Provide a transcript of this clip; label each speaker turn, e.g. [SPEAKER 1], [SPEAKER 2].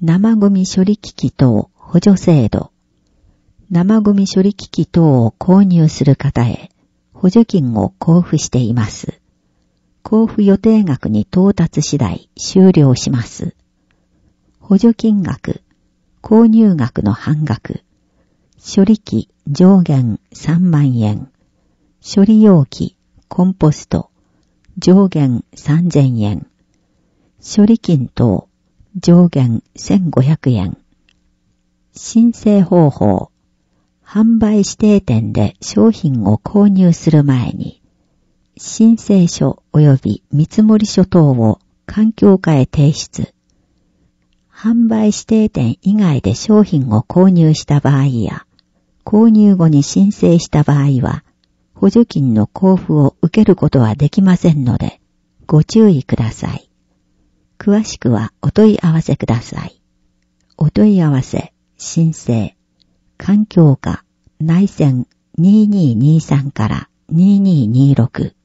[SPEAKER 1] 生ゴミ処理機器等補助制度。生ゴミ処理機器等を購入する方へ補助金を交付しています。交付予定額に到達次第終了します。補助金額、購入額の半額、処理機上限3万円、処理容器、コンポスト、上限3000円、処理金等、上限1500円。申請方法、販売指定店で商品を購入する前に、申請書及び見積書等を環境課へ提出。販売指定店以外で商品を購入した場合や、購入後に申請した場合は、補助金の交付を受けることはできませんので、ご注意ください。詳しくはお問い合わせください。お問い合わせ、申請、環境課、内線2223から2226